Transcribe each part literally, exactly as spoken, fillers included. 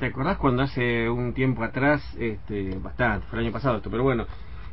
¿Te acordás cuando hace un tiempo atrás, este, bastante, fue el año pasado esto, pero bueno,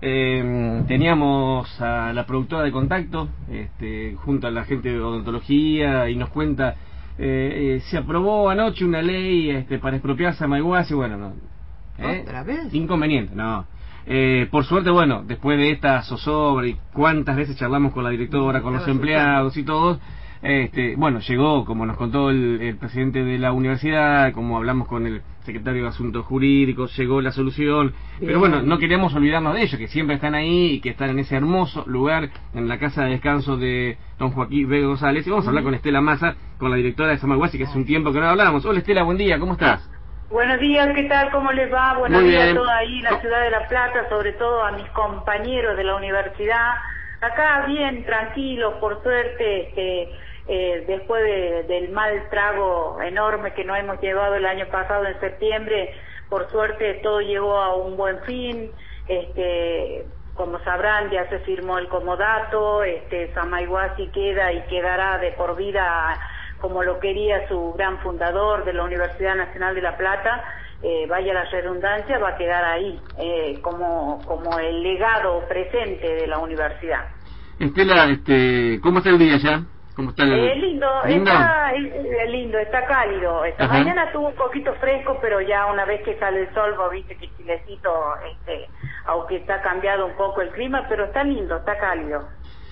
eh, teníamos a la productora de Contacto, este, junto a la gente de odontología, y nos cuenta, eh, eh, se aprobó anoche una ley este, para expropiarse a Maiguasi, bueno, no, ¿eh? ¿Otra vez? Inconveniente, no. Eh, por suerte, bueno, después de esta zozobra y cuántas veces charlamos con la directora, con los empleados y todos, este, bueno, llegó, como nos contó el, el presidente de la universidad, como hablamos con el secretario de Asuntos Jurídicos, llegó la solución. Bien. Pero bueno, no queríamos olvidarnos de ellos, que siempre están ahí y que están en ese hermoso lugar, en la casa de descanso de don Joaquín Vega González. Y vamos a hablar con Estela Massa, con la directora de Samaiguasi, que hace un tiempo que no hablábamos. Hola Estela, buen día, ¿cómo estás? Buenos días, ¿qué tal? ¿Cómo les va? Buenos días a todos ahí en la ciudad de La Plata, sobre todo a mis compañeros de la universidad. Acá bien, tranquilos, por suerte, este, eh, después de, del mal trago enorme que nos hemos llevado el año pasado en septiembre, por suerte todo llegó a un buen fin. Este, como sabrán, ya se firmó el comodato, este, Samaiguasi queda y quedará de por vida como lo quería su gran fundador de la Universidad Nacional de La Plata. Eh, vaya la redundancia, va a quedar ahí eh, como como el legado presente de la universidad. Estela, este, ¿cómo está el día ya? ¿Cómo está el... Eh, lindo, ¿Lindo? Está eh, lindo, está cálido. Esta Ajá. mañana estuvo un poquito fresco, pero ya una vez que sale el sol, vos viste que chilecito, este, aunque está cambiado un poco el clima, pero está lindo, está cálido.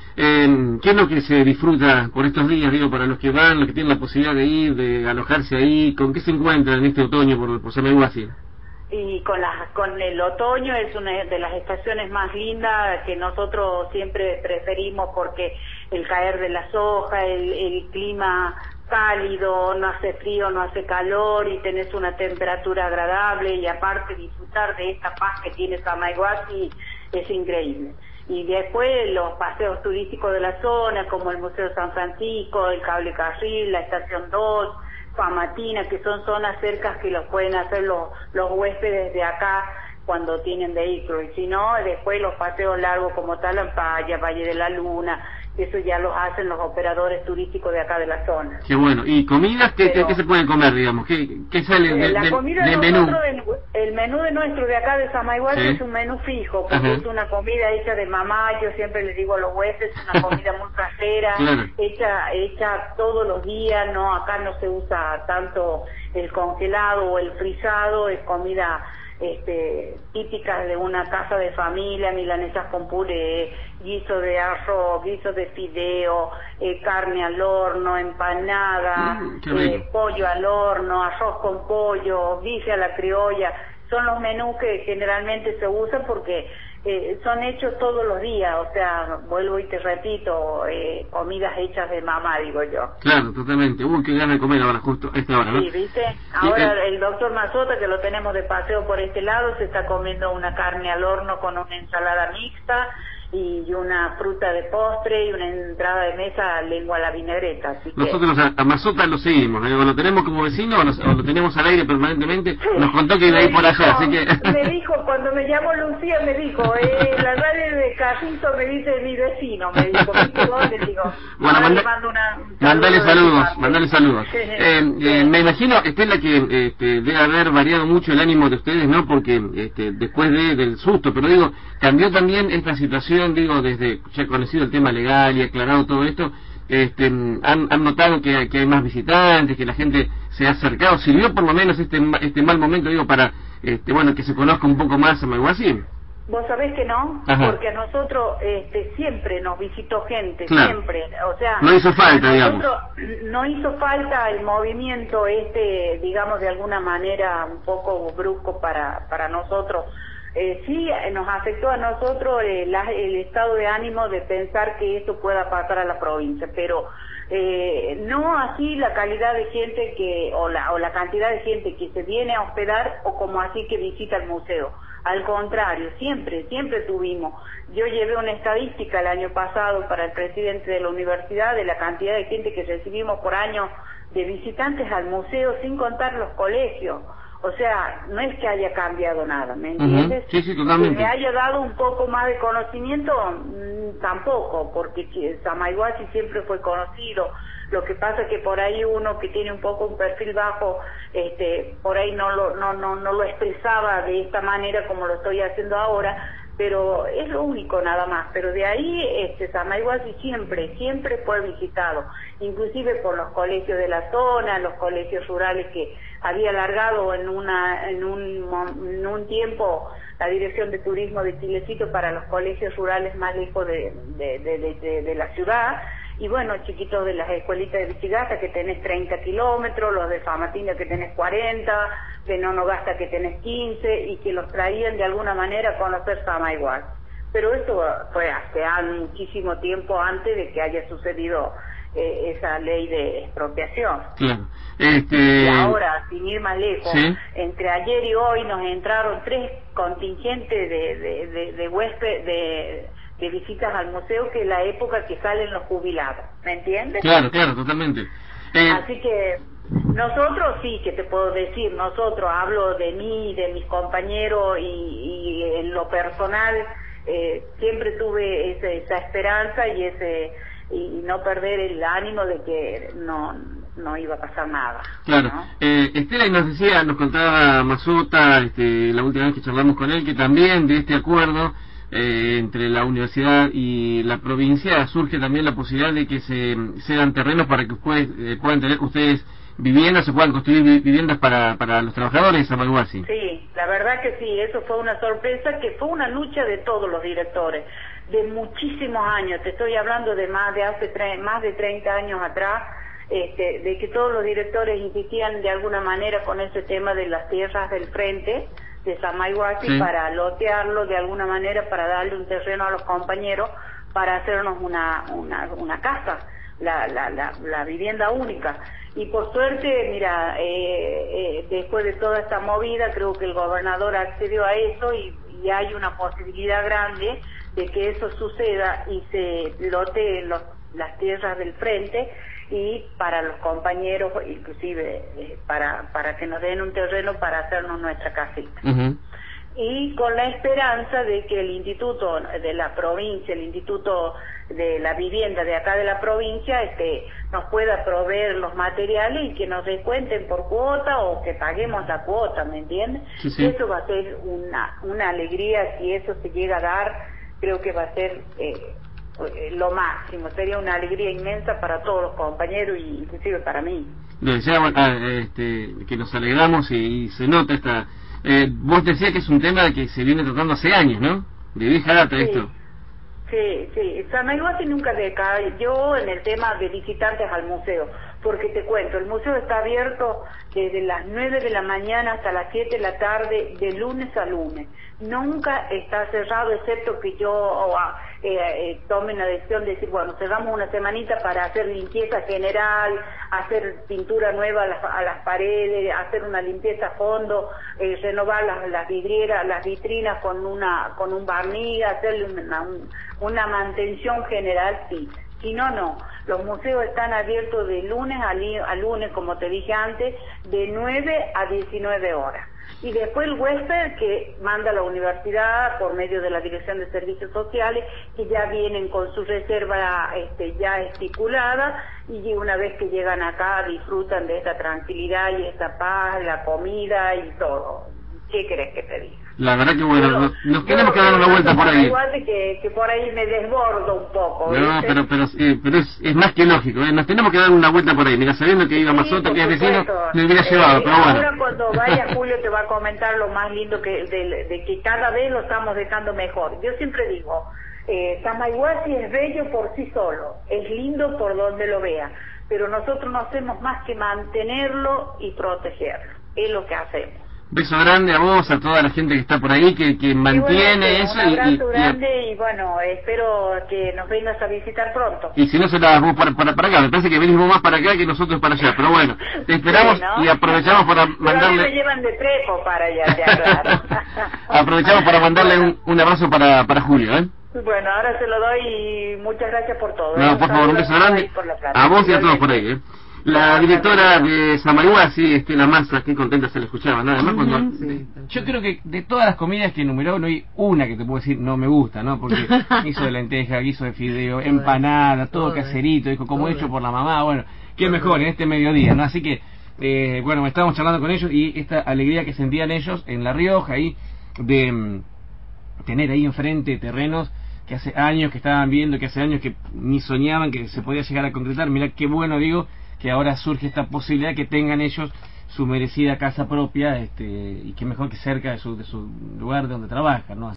Eh, ¿Qué es lo que se disfruta por estos días, digo, para los que van, los que tienen la posibilidad de ir, de alojarse ahí? ¿Con qué se encuentran en este otoño por, por Samaiguasi? Y con, la, con el otoño es una de las estaciones más lindas que nosotros siempre preferimos, porque el caer de las hojas, el, el clima cálido, no hace frío, no hace calor y tenés una temperatura agradable, y aparte disfrutar de esta paz que tiene Samaiguasi es increíble. Y después los paseos turísticos de la zona, como el Museo San Francisco, el Cable Carril, la Estación dos, Famatina, que son zonas cercas que los pueden hacer los, los huéspedes de acá cuando tienen vehículos. Y si no, después los paseos largos como Talampaya, Valle de la Luna, eso ya los hacen los operadores turísticos de acá de la zona. Qué bueno. ¿Y comidas qué, Pero, qué, qué se pueden comer, digamos? ¿Qué, qué sale de, la de, comida de de menú? El, el menú de nuestro de acá de Samaiguasi ¿Sí? es un menú fijo, porque Ajá. es una comida hecha de mamá. Yo siempre les digo a los huéspedes, es una comida muy casera, claro. hecha hecha todos los días. No, acá no se usa tanto el congelado o el frisado, es comida este típica de una casa de familia, milanesas con puré, guiso de arroz, guiso de fideo, eh, carne al horno, empanada, mm, eh, pollo al horno, arroz con pollo, bife a la criolla. Son los menús que generalmente se usan porque eh, son hechos todos los días, o sea, vuelvo y te repito, eh, comidas hechas de mamá, digo yo. Claro, totalmente. Uy, qué ganas de comer ahora, justo a esta hora, ¿no? Sí, ¿viste? Ahora sí, eh... el doctor Mazota, que lo tenemos de paseo por este lado, se está comiendo una carne al horno con una ensalada mixta y una fruta de postre y una entrada de mesa, lengua a la vinagreta. Así que... Nosotros a, a Mazota lo seguimos, ¿eh? Lo tenemos como vecino o, nos, o lo tenemos al aire permanentemente. Nos contó que iba a ir por allá, así que... Me dijo, cuando me llamó Lucía, me dijo, eh, la radio de Jacinto me dice mi vecino, me dijo, ¿viste vos? Le digo, bueno, manda, mando una, un mandale saludos, mandale saludos. eh, eh, me imagino, Estela, que este, debe haber variado mucho el ánimo de ustedes, ¿no? Porque este, después de, del susto, pero digo, cambió también esta situación, digo, desde ya conocido el tema legal y aclarado todo esto, este, han, han notado que, que hay más visitantes, que la gente se ha acercado. ¿Sirvió por lo menos este este mal momento, digo, para este bueno que se conozca un poco más a Samaiguasi? Vos sabés que no, Ajá. porque a nosotros este, siempre nos visitó gente, claro. siempre, o sea... No hizo falta, digamos. No hizo falta el movimiento este, digamos, de alguna manera un poco brusco para, para nosotros. Eh, sí, nos afectó a nosotros eh, la, el estado de ánimo de pensar que esto pueda pasar a la provincia, pero eh, no así la calidad de gente que o la, o la cantidad de gente que se viene a hospedar o como así que visita el museo. Al contrario, siempre, siempre tuvimos. Yo llevé una estadística el año pasado para el presidente de la universidad de la cantidad de gente que recibimos por año de visitantes al museo, sin contar los colegios. O sea, no es que haya cambiado nada, ¿me entiendes? Uh-huh. Sí, sí, totalmente. Que me haya dado un poco más de conocimiento, mmm, tampoco, porque Samaiguasi siempre fue conocido. Lo que pasa es que por ahí uno que tiene un poco un perfil bajo, este, por ahí no lo, no, no, no lo expresaba de esta manera como lo estoy haciendo ahora, pero es lo único nada más. Pero de ahí, este, Samaiguasi siempre, siempre fue visitado, inclusive por los colegios de la zona, los colegios rurales que había alargado en una, en un, en un tiempo la Dirección de Turismo de Chilecito para los colegios rurales más lejos de, de, de, de, de, de la ciudad. Y bueno, chiquitos de las escuelitas de Vichigasta que tenés treinta kilómetros, los de Famatina que tenés cuarenta, de Nonogasta que tenés quince, y que los traían de alguna manera a conocer Samaiguasi. Pero esto fue hace muchísimo tiempo antes de que haya sucedido eh, esa ley de expropiación. Claro. Este... Y ahora, sin ir más lejos, ¿sí? Entre ayer y hoy nos entraron tres contingentes de, de, de, de huésped, de... de visitas al museo, que es la época que salen los jubilados, ¿me entiendes? Claro, claro, totalmente. Eh... Así que nosotros sí, que te puedo decir, nosotros, hablo de mí, de mis compañeros, y, y en lo personal eh, siempre tuve ese, esa esperanza y ese y no perder el ánimo de que no no iba a pasar nada. Claro. ¿No? Eh, Estela, y nos decía, nos contaba Masuta, este, la última vez que charlamos con él, que también de este acuerdo Eh, entre la universidad y la provincia surge también la posibilidad de que se, se dan terrenos para que ustedes eh, puedan tener ustedes viviendas, se puedan construir vi viviendas para, para los trabajadores de Samaiguasi. Sí, la verdad que sí, eso fue una sorpresa, que fue una lucha de todos los directores, de muchísimos años, te estoy hablando de más de hace más de treinta años atrás, este, de que todos los directores insistían de alguna manera con ese tema de las tierras del frente de Samaiguasi, sí, para lotearlo de alguna manera, para darle un terreno a los compañeros para hacernos una una, una casa, la, la, la, la vivienda única. Y por suerte, mira, eh, eh, después de toda esta movida, creo que el gobernador accedió a eso y, y hay una posibilidad grande de que eso suceda y se loteen los, las tierras del frente, y para los compañeros, inclusive eh, para para que nos den un terreno para hacernos nuestra casita. Uh-huh. Y con la esperanza de que el instituto de la provincia, el instituto de la vivienda de acá de la provincia, este, nos pueda proveer los materiales y que nos descuenten por cuota o que paguemos la cuota, ¿me entiendes? Sí, sí. Eso va a ser una una alegría, si eso se llega a dar, creo que va a ser eh, lo máximo, sería una alegría inmensa para todos los compañeros y inclusive para mí. Le decía, este, que nos alegramos y, y se nota esta... Eh, vos decías que es un tema que se viene tratando hace años, ¿no? De vieja data, sí, esto. Sí, sí, Samaiguasi nunca decayó en el tema de visitantes al museo, porque te cuento, el museo está abierto desde las nueve de la mañana hasta las siete de la tarde, de lunes a lunes. Nunca está cerrado, excepto que yo eh, eh, tome una decisión de decir, bueno, cerramos una semanita para hacer limpieza general, hacer pintura nueva a las, a las paredes, hacer una limpieza a fondo, eh, renovar las, las vidrieras, las vitrinas con una con un barniz, hacerle una, un, una mantención general, sí. Si no, no. Los museos están abiertos de lunes a, li a lunes, como te dije antes, de nueve a diecinueve horas. Y después el huésped que manda a la universidad por medio de la Dirección de Servicios Sociales, que ya vienen con su reserva este, ya estipulada, y una vez que llegan acá disfrutan de esta tranquilidad y esta paz, la comida y todo. ¿Qué crees que te diga? La verdad que bueno, bueno nos, nos tenemos que dar una vuelta por ahí. Igual de que, que por ahí me desbordo un poco. No, ¿viste? pero pero, eh, pero es, es más que lógico, ¿eh? Nos tenemos que dar una vuelta por ahí. Mira, sabiendo que iba sí, Masuta, que es vecino, me hubiera eh, llevado, pero bueno. Ahora cuando vaya Julio te va a comentar lo más lindo que de, de que cada vez lo estamos dejando mejor. Yo siempre digo, eh, Samaiguasi es bello por sí solo, es lindo por donde lo vea, pero nosotros no hacemos más que mantenerlo y protegerlo. Es lo que hacemos. Beso grande a vos, a toda la gente que está por ahí, que, que mantiene y bueno, eso. Un abrazo y, y, grande y, y bueno, espero que nos vengas a visitar pronto. Y si no, se la das vos para, para, para acá. Me parece que venís vos más para acá que nosotros para allá. Pero bueno, te esperamos sí, ¿no? Y aprovechamos para mandarle... Pero a mí me llevan de trepo para allá, ya, claro. Aprovechamos para mandarle un, un abrazo para, para Julio, ¿eh? Bueno, ahora se lo doy y muchas gracias por todo. No, por favor, un beso grande a vos y a todos por ahí, ¿eh? La directora de Samaruá, sí, Estela Massa, qué contenta se la escuchaba, ¿no? Además, cuando... Uh-huh. Sí. Yo creo que de todas las comidas que enumeró, no hay una que te puedo decir no me gusta, ¿no? Porque guiso de lenteja, guiso de fideo, empanada, todo, todo caserito, dijo, como todo hecho por la mamá, bueno, qué mejor en este mediodía, ¿no? Así que, eh, bueno, estábamos charlando con ellos y esta alegría que sentían ellos en La Rioja, ahí, de um, tener ahí enfrente terrenos que hace años que estaban viendo, que hace años que ni soñaban que se podía llegar a concretar. Mirá qué bueno, digo, que ahora surge esta posibilidad que tengan ellos su merecida casa propia, este, y qué mejor que cerca de su, de su lugar donde trabajan, ¿no?